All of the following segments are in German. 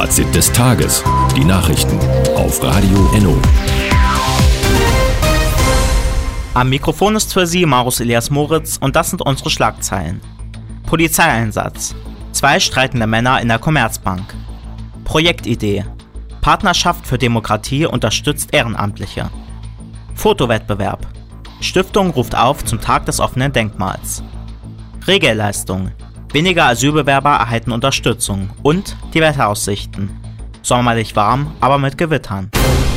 Fazit des Tages. Die Nachrichten auf Radio Enno. Am Mikrofon ist für Sie Marus Elias Moritz und das sind unsere Schlagzeilen. Polizeieinsatz. 2 streitende Männer in der Commerzbank. Projektidee. Partnerschaft für Demokratie unterstützt Ehrenamtliche. Fotowettbewerb. Stiftung ruft auf zum Tag des offenen Denkmals. Regelleistung. Weniger Asylbewerber erhalten Unterstützung. Und die Wetteraussichten. Sommerlich warm, aber mit Gewittern.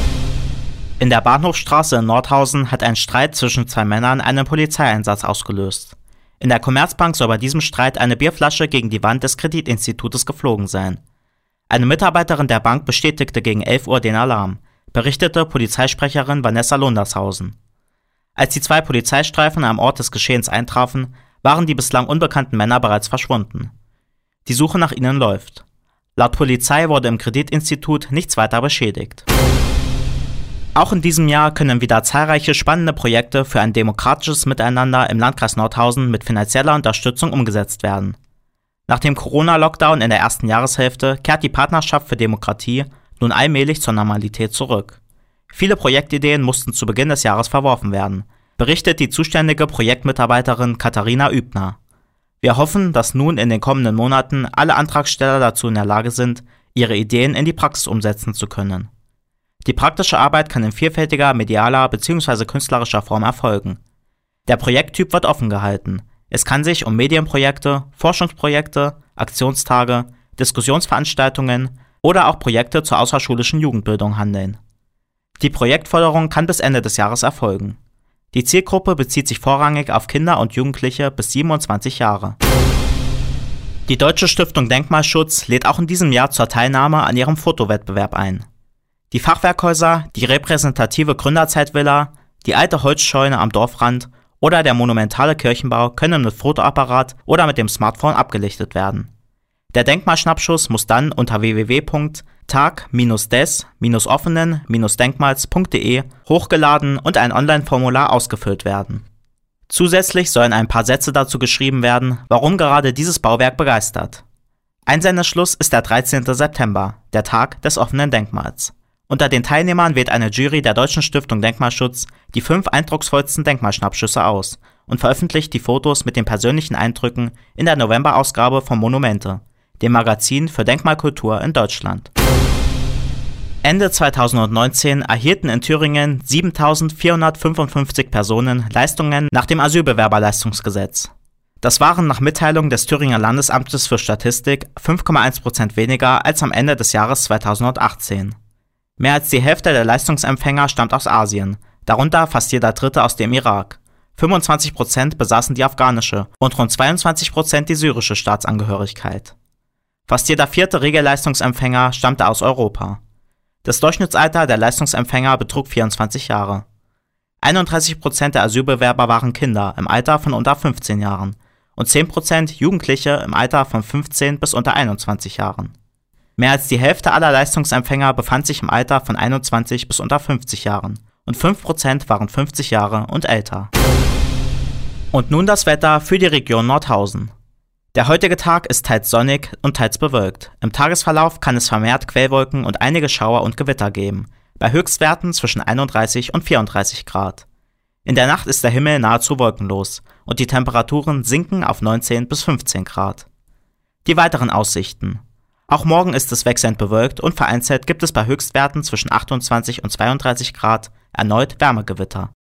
In der Bahnhofstraße in Nordhausen hat ein Streit zwischen 2 Männern einen Polizeieinsatz ausgelöst. In der Commerzbank soll bei diesem Streit eine Bierflasche gegen die Wand des Kreditinstitutes geflogen sein. Eine Mitarbeiterin der Bank bestätigte gegen 11 Uhr den Alarm, berichtete Polizeisprecherin Vanessa Lundershausen. Als die 2 Polizeistreifen am Ort des Geschehens eintrafen, waren die bislang unbekannten Männer bereits verschwunden. Die Suche nach ihnen läuft. Laut Polizei wurde im Kreditinstitut nichts weiter beschädigt. Auch in diesem Jahr können wieder zahlreiche spannende Projekte für ein demokratisches Miteinander im Landkreis Nordhausen mit finanzieller Unterstützung umgesetzt werden. Nach dem Corona-Lockdown in der ersten Jahreshälfte kehrt die Partnerschaft für Demokratie nun allmählich zur Normalität zurück. Viele Projektideen mussten zu Beginn des Jahres verworfen werden, berichtet die zuständige Projektmitarbeiterin Katharina Übner. Wir hoffen, dass nun in den kommenden Monaten alle Antragsteller dazu in der Lage sind, ihre Ideen in die Praxis umsetzen zu können. Die praktische Arbeit kann in vielfältiger medialer bzw. künstlerischer Form erfolgen. Der Projekttyp wird offen gehalten. Es kann sich um Medienprojekte, Forschungsprojekte, Aktionstage, Diskussionsveranstaltungen oder auch Projekte zur außerschulischen Jugendbildung handeln. Die Projektförderung kann bis Ende des Jahres erfolgen. Die Zielgruppe bezieht sich vorrangig auf Kinder und Jugendliche bis 27 Jahre. Die Deutsche Stiftung Denkmalschutz lädt auch in diesem Jahr zur Teilnahme an ihrem Fotowettbewerb ein. Die Fachwerkhäuser, die repräsentative Gründerzeitvilla, die alte Holzscheune am Dorfrand oder der monumentale Kirchenbau können mit Fotoapparat oder mit dem Smartphone abgelichtet werden. Der Denkmalschnappschuss muss dann unter www.tag-des-offenen-denkmals.de hochgeladen und ein Online-Formular ausgefüllt werden. Zusätzlich sollen ein paar Sätze dazu geschrieben werden, warum gerade dieses Bauwerk begeistert. Einsendeschluss ist der 13. September, der Tag des offenen Denkmals. Unter den Teilnehmern wählt eine Jury der Deutschen Stiftung Denkmalschutz die 5 eindrucksvollsten Denkmalschnappschüsse aus und veröffentlicht die Fotos mit den persönlichen Eindrücken in der Novemberausgabe von Monumente, dem Magazin für Denkmalkultur in Deutschland. Ende 2019 erhielten in Thüringen 7.455 Personen Leistungen nach dem Asylbewerberleistungsgesetz. Das waren nach Mitteilung des Thüringer Landesamtes für Statistik 5,1% weniger als am Ende des Jahres 2018. Mehr als die Hälfte der Leistungsempfänger stammt aus Asien, darunter fast jeder Dritte aus dem Irak. 25% besaßen die afghanische und rund 22% die syrische Staatsangehörigkeit. Fast jeder 4. Regelleistungsempfänger stammte aus Europa. Das Durchschnittsalter der Leistungsempfänger betrug 24 Jahre. 31% der Asylbewerber waren Kinder im Alter von unter 15 Jahren und 10% Jugendliche im Alter von 15 bis unter 21 Jahren. Mehr als die Hälfte aller Leistungsempfänger befand sich im Alter von 21 bis unter 50 Jahren und 5% waren 50 Jahre und älter. Und nun das Wetter für die Region Nordhausen. Der heutige Tag ist teils sonnig und teils bewölkt. Im Tagesverlauf kann es vermehrt Quellwolken und einige Schauer und Gewitter geben, bei Höchstwerten zwischen 31 und 34 Grad. In der Nacht ist der Himmel nahezu wolkenlos und die Temperaturen sinken auf 19 bis 15 Grad. Die weiteren Aussichten. Auch morgen ist es wechselnd bewölkt und vereinzelt gibt es bei Höchstwerten zwischen 28 und 32 Grad erneut Wärmegewitter.